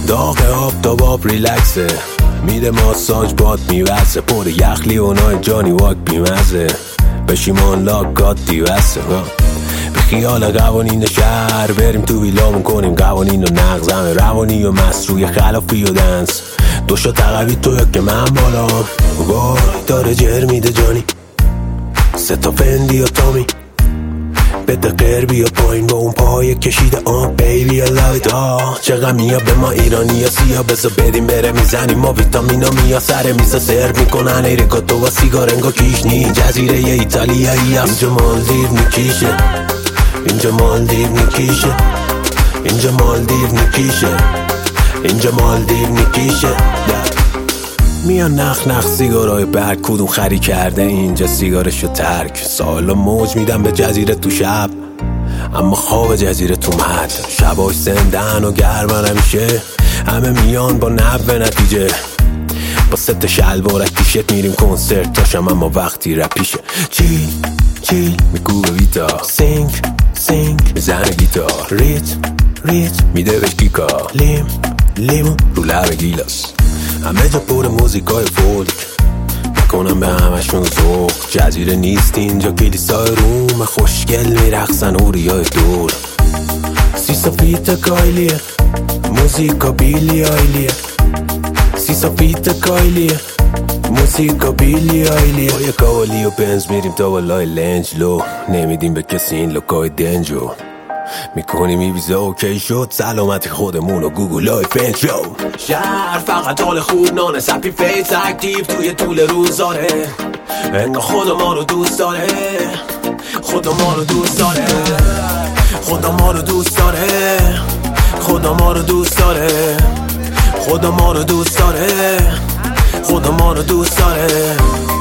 داغ آب تا باب ریلکسه، میده ماساژ باد میوزه، پر یخلی اونای جانی واک بیمزه، بشیمان لاک گاد دیوسته. به خیال قوانین شهر بریم تو ویلامون کنیم قوانین و نقضمه، روانی و مصروی خلافی و دنس، دوشا تقوی تو یا که من بالا وای داره جر میده جانی، سه تا فندی و تامی بده قربی و پایین با اون پای کشیده بیبی I love it. چه غمیا به ما ایرانی یا سیا، بزا بریم بره میزنیم ما ویتامینا میا، سر میزا سرو میکنن ایرکاتو و سیگار انگا کیشنی، جزیره ی ایتالیایی هست اینجا مالدیو میکیشه، اینجا مالدیو میکیشه، اینجا مالدیو میکیشه، اینجا مالدیو میکیشه. میان نخ سیگارای برگ کدوم خری کرده اینجا سیگارشو ترک، سالا موج میدم به جزیره تو شب اما خواب جزیره تو مد، شباش زندن و گرمن همیشه، همه میان با نب نتیجه، با ست شلوارک تیشت میریم کنسرت تاشم اما وقتی رپیشه، چیل میگو به ویتا، سینگ میزنه گیتار، ریت میده بهش گیکا، لیمون رو لب گیلاس، همه جا پر موزیکای فولک میکنم به همشون ذوق، جزیره نیست اینجا کلیسای روم، خوشگل میرقصن اوریای دور، سیسا فیت کایلیه موزیکا بیلی آیلیه، سیسا فیت کایلیه موزیکا بیلی آیلیه، با یه کاوالی و بنز میریم تا بالای لنجلو، نمیدیم به کسی این لوکای دنجو، میکنیم این ویزا اوکی شد، سلامت خودمون و گوگل های فنجو، شهر فقط حال خوب نانه، سپی فیس اکتیو توی طول روزاره، انگاه خدا ما رو دوست داره، خدا ما رو دوست داره، خدا ما رو دوست داره، خدا ما رو دوست داره، خدا ما رو دوست داره، خدا ما رو دوست داره.